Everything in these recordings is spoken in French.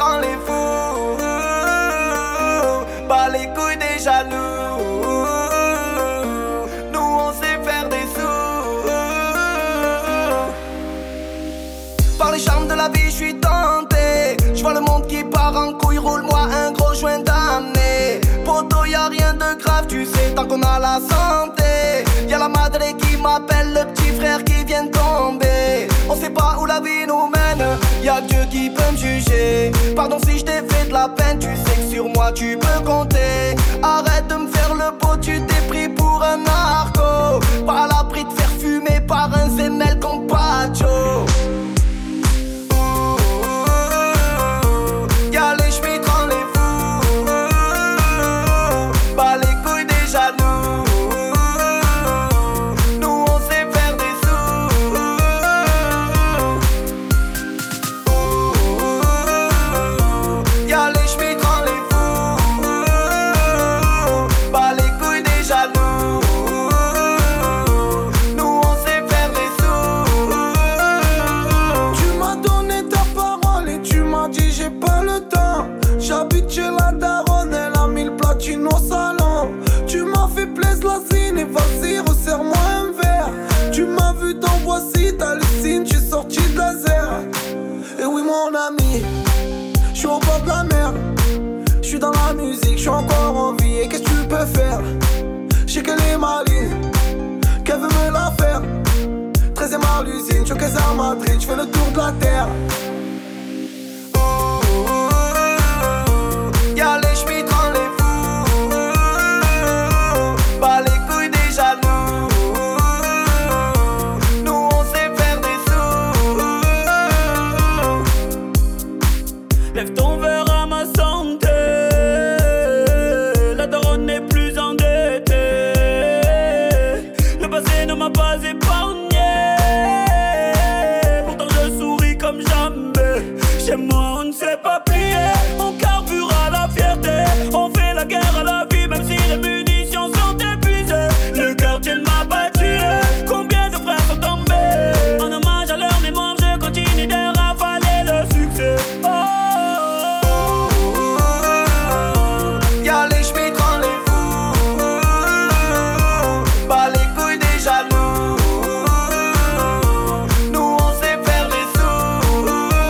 rend les fous. Pas les couilles des jaloux. Nous on sait faire des sous. Par les charmes de la vie je suis tenté. Je vois le monde qui part en couille. Roule-moi un gros joint d'amener. Poto y'a rien de grave tu sais tant qu'on a la santé. Y'a la madre qui m'appelle, le petit frère qui vient de tomber. On sait pas où la vie nous mène, y'a Dieu qui peut me juger. Pardon si je t'ai fait de la peine, tu sais que sur moi tu peux compter. Arrête de me faire le beau, tu t'es pris pour un narco. Pas à l'abri de faire fumer par un zémel comme Pacho. Y'a les schmitts rend les fous. Pas les couilles des jaloux. Nous on sait faire des sous. Y'a les schmitts rend les fous. Pas les couilles des jaloux. Nous on sait faire des sous. Tu m'as donné ta parole et tu m'as dit j'ai pas le temps. J'habite chez la daronne, elle a mis le platine au salon. Tu m'as fait plaisir la zine et vas-y resserre-moi un verre. Tu m'as vu dans Voici, t'hallucines, j'suis sorti de la zère. Et oui mon ami, j'suis au bord de la mer. J'suis dans la musique, j'suis encore en vie. Et qu'est-ce que tu peux faire? J'sais qu'elle est maligne, qu'elle veut me la faire. 13ème à l'usine, j'suis à Madrid, j'fais le tour de la terre. Y'a les schmitts rend les fous. Pas les couilles des jaloux. Nous on sait faire des sous. Lève ton verre à ma santé. La daronne n'est plus endettée. Le passé ne m'a pas épargné. Pourtant je souris comme jamais. Chez moi on ne sait pas plier. On carbure à la fierté. On fait la guerre à la vie même si les munitions sont épuisées. Le quartier ne m'a pas tué. Combien de frères sont tombés? En hommage à leur mémoire je continue de ravaler le succès. Y'a les schmitts rend les fous. Pas les couilles des jaloux. Nous on sait faire des sous.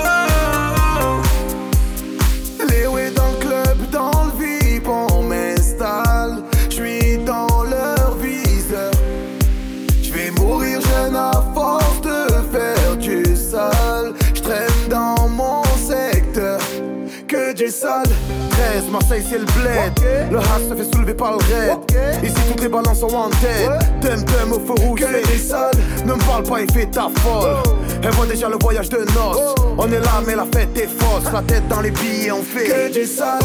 Les ouais dans le club, dans le VIP, on m'installe. J'suis dans leur viseur. J'vais mourir jeune à force de faire du sale. J'traîne dans mon secteur, que du sale. 13, Marseille c'est le bled. Le hash se fait soulever par le raid. Ici toutes les balances sont en tête. Tum au feu rouge c'est des sales. Ne me parle pas et fais ta folle. Elle voit déjà le voyage de noces. On est là mais la fête est fausse. La tête dans les billets on fait que du sale.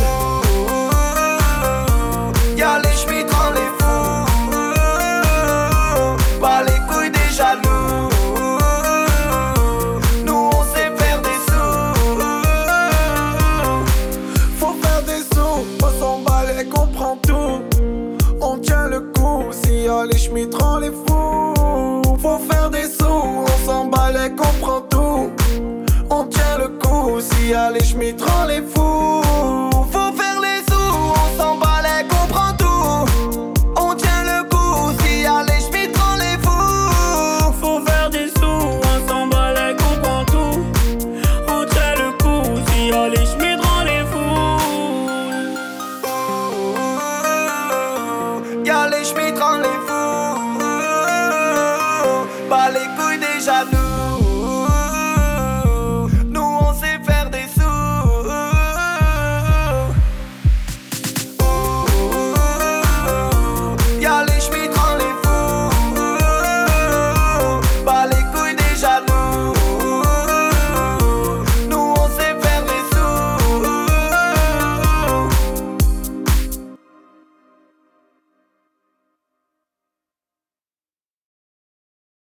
Y'a les schmitts rend les fous. Pas les couilles des jaloux. Nous on sait faire des sous. Faut faire des sous, on s'en bat les qu'on prend tout. On tient le coup, si y'a les schmitts rend les fous. Faut faire des sous, on s'en bat les qu'on prend tout. On tient le coup, si y'a les schmitts rend les fous.